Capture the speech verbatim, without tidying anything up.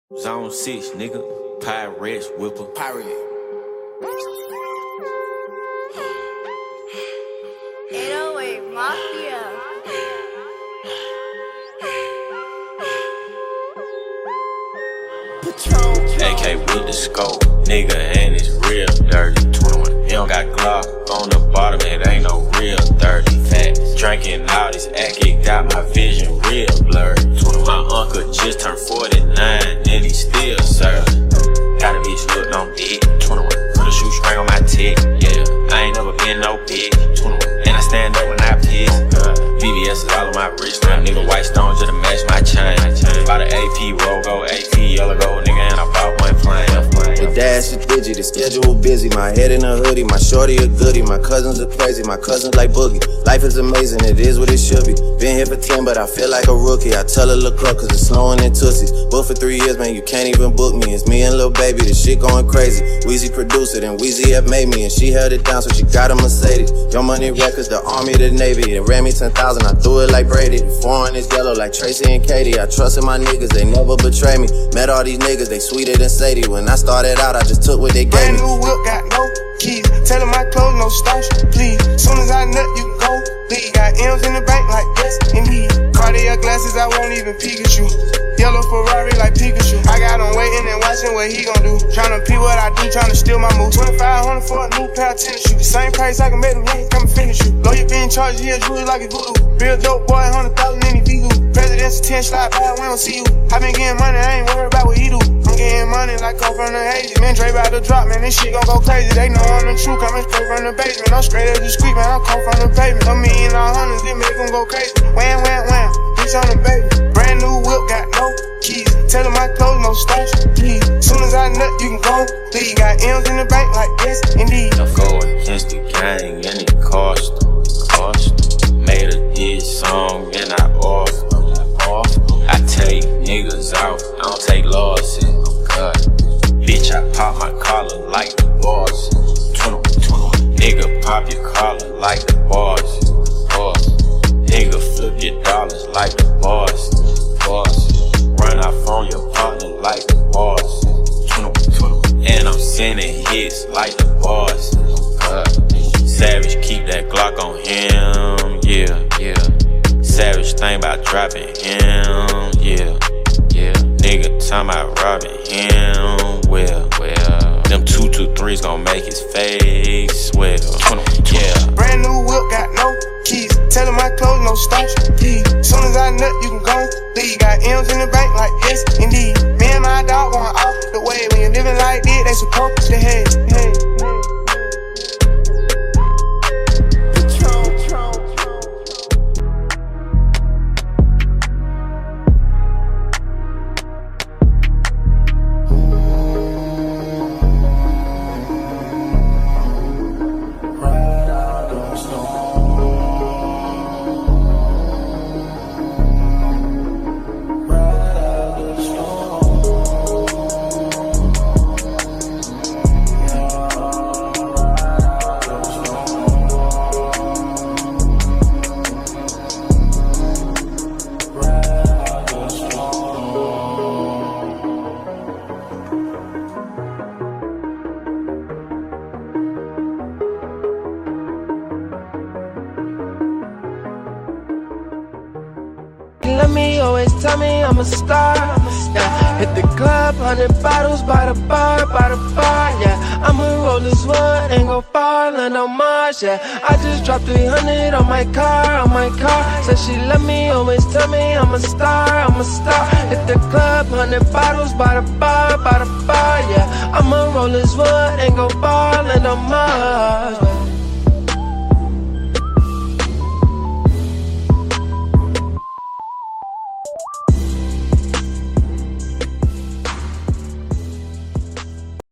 Zone six, nigga. Pirates, whipper. Pirate. eight oh eight Mafia. A K with the scope, nigga, and it's real dirty. twenty-one. He don't got Glock on the bottom, it ain't no real dirty. Facts. Drinking all this act, it got my vision real blurry. My uncle just turned forty-nine, and he still serving. Got a bitch hooked on dick. twenty-one. Put a shoestring on my tick. Yeah, I ain't never been no bitch. twenty-one. And I stand up when I piss. Uh, V V S is all on my wrist. Now nigga white stones just to match my chain. Bought an A P Rogo, A P yellow gold, nigga, and I bought one plane. The dash is digi, the schedule busy. My head in a hoodie, my shorty a goodie. My cousins are crazy, my cousins like Boogie. Life is amazing, it is what it should be. Been here for ten, but I feel like a rookie. I tell her look up, cause it's snowing in Tootsies. Booked for three years, man, you can't even book me. It's me and Lil Baby, this shit going crazy. Weezy produced it, and Weezy have made me. And she held it down, so she got a Mercedes. Your Money Records, the Army, the Navy. It ran me ten thousand, I threw it like Brady. The foreign is yellow like Tracy and Katie. I trusted my niggas, they never betray me. Met all these niggas, they sweeter than Sadie. When I started out, I just took what they gave Brand me. new whip, got no keys. Tell them my clothes, no starch, please. Soon as I nut, you go leave. Got M's in the bank like yes, indeed. Cartier glasses, I won't even Pikachu. Yellow Ferrari like Pikachu. I got him waiting and watching what he gon' do. Tryna pee what I do, tryna steal my move. twenty-five hundred for a new pair of tennis shoes. Same price I can make them young, come and finish you. Lawyer being charged, yeah, jewelry like a voodoo. Real dope boy, hundred thousand in the V-Goo. President's ten slide by, we don't see you. I been getting money, I ain't worried about what he do. I'm getting money like come from the Hazy. Man, Dre about to drop, man, this shit gon' go crazy. They know I'm the truth, coming straight from the basement. I'm straight as the street, man, I come from the pavement. A million all hundreds, it make them go crazy. Wham, wham, wham, bitch on the baby. Brand new whip, got no keys. Tell them my clothes, no starch, please. Soon as I nut, you can go leave. Got M's in the bank like yes, indeed. I'm going against the gang, and it cost, cost. Made a diss song, and I off, off. I take niggas out, I don't take losses. Cut. Bitch, I pop my collar like the boss. Nigga, pop your collar like the boss. Boss. Nigga, flip your dollars like the boss. Boss. Run off on your partner like the boss. And I'm sending hits like the boss. Uh, Savage, keep that Glock on him. Yeah, yeah. Savage think about dropping him. Yeah, yeah. Nigga talking about robbing him. Well, well. Them two two threes gon' make his face swell. Yeah. Brand new whip, got no keys. Tell them my clothes, no starch, please. Soon as I nut, you can go leave. Got M's in the bank like yes, indeed. Me and my dog going off the way. When you're living like this, they supposed to hey, hey. Let me always tell me I'm a star. Yeah, hit the club, hundred bottles by the bar, by the bar. Yeah, I'ma roll this one and go far, land on Mars. Yeah, I just dropped three hundred on my car, on my car. Said she let me always tell me I'm a star, I'm a star. Hit the club, hundred bottles by the bar, by the bar. Yeah, I'ma roll this one and go far, land on Mars.